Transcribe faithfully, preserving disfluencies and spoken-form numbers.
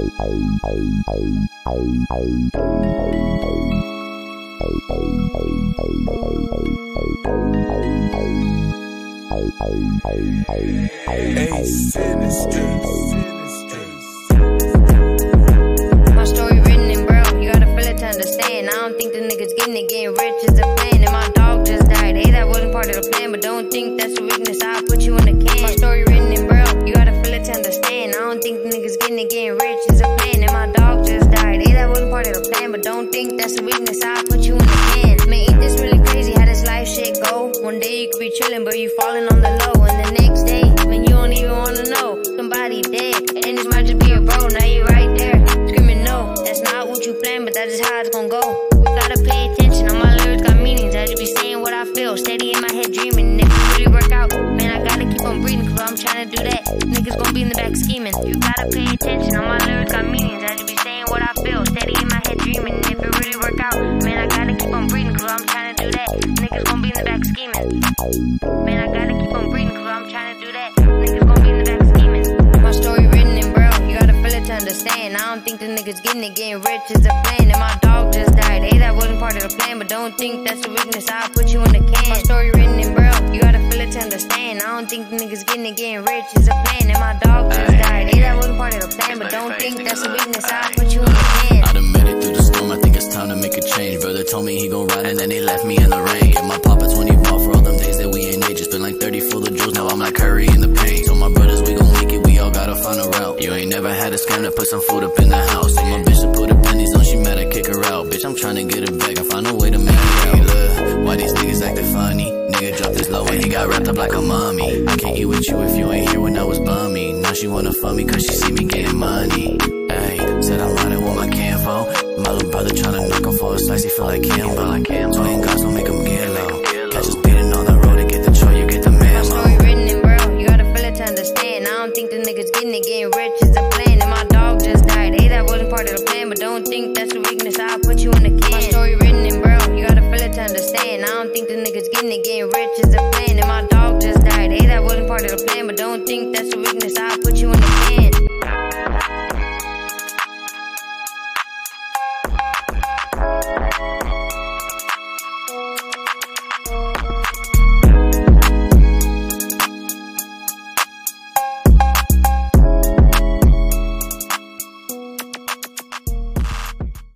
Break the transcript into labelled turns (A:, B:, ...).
A: My story written in braille, you gotta feel it to understand. I don't think the niggas getting it, getting rich is a plan. And my dog just died, hey, that wasn't part of the plan. But don't think that's a weakness, I'll put you in the can. My story written in braille, you gotta feel it to understand. I don't think the niggas getting it, getting rich is a plan. And my dog just died, hey, that wasn't part of the plan. But don't think that's a weakness, I'll put you in the can. Man, ain't this really crazy how this life shit go? One day you could be chilling, but you falling on the low. And the next day, man, you don't even wanna know. Somebody dead, and this might just be a bro. Now you right there, screaming no. That's not what you planned, but that's just how it's gonna go. You gotta pay attention, all my lyrics got meanings. I just be saying what I feel, steady in my head dreaming. If it really work out, man, I gotta keep on breathing, cause I'm trying to do that. Niggas gon' be in the back scheming. You gotta pay attention, all my lyrics got meanings. I just be saying what I feel, steady in my head dreaming. If it really work out, man, I gotta keep on breathing, cause I'm trying to do that. Niggas gon' be in the back scheming. Man, I gotta keep on breathing, cause I'm trying to do that. Niggas gon' be in the back scheming. My story written in braille, you gotta feel it to understand. I don't think the niggas getting it, getting rich is a plan. And my dog just died, hey, that wasn't part of the plan. But don't think that's a weakness, I'll put you in the can. My story written in braille, you gotta feel it to understand. I don't think the niggas getting it, getting rich is a plan. And my dog just died, hey, that wasn't part of the plan. But don't think that's a weakness, I'll put you in the can.
B: I done made it through the storm, I think it's time to make a change. Brother told me he gon' ride and then he left me in the rain. Get my papa twenty ball for all them days that we ain't age. Just been like thirty full of jewels, now I'm like Curry in the paint. So my brothers, we gon' make it, we all gotta find a route. You ain't never had a scam to put some food up in the house. So my bitch to put her pennies on, she mad I kick her out. Bitch, I'm tryna get it back, I find a way to make it out. Look, why these niggas acting funny? Nigga dropped his low and he got wrapped up like a mummy. I can't eat with you if you ain't here when I was bummy. Now she wanna fuck me cause she see me getting money. Ayy, said I'm riding with my Campo. My little brother tryna knock him for a slice, he feel like Cambo. Twin guys don't make him get low. Catch us beating on the road to get the choy, you get the memo.
A: My story written in braille, you gotta feel it to understand. I don't think the niggas getting it, getting rich is a plan. And my dog just died, hey, that wasn't part of the plan. But don't think that's a weakness, I'll put you in the can. My story written in braille, you gotta feel it to understand. I don't think the niggas getting it, getting rich is a plan. And my dog just died, hey, that wasn't part of the plan. But don't think that's a weakness, I'll put you in the can.